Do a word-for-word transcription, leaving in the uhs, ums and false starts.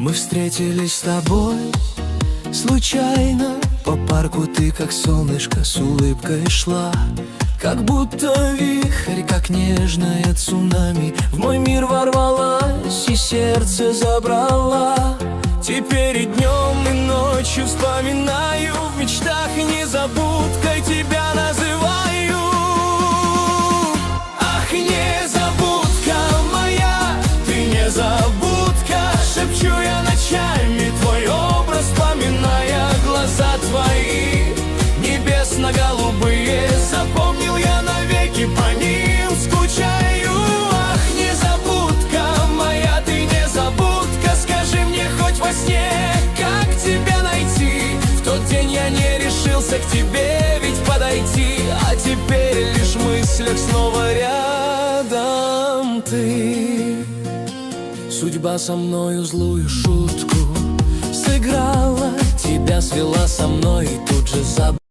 Мы встретились с тобой случайно. По парку ты, как солнышко, с улыбкой шла, как будто вихрь, как нежное цунами, в мой мир ворвалась и сердце забрала. Теперь и днем, и ночью вспоминаю, в мечтах и незабудкой тебя называю. Ах, незабудка моя, ты незабудка, шепчу я ночами твой образ, вспоминая глаза твои небесно-голубые. Запомнил я навеки, по ним скучаю. Ах, незабудка моя, ты незабудка, скажи мне хоть во сне, как тебя найти. В тот день я не решился к тебе ведь подойти, а теперь лишь в мыслях снова рядом ты. Судьба со мною злую шутку сыграла, тебя свела со мной и тут же забыла.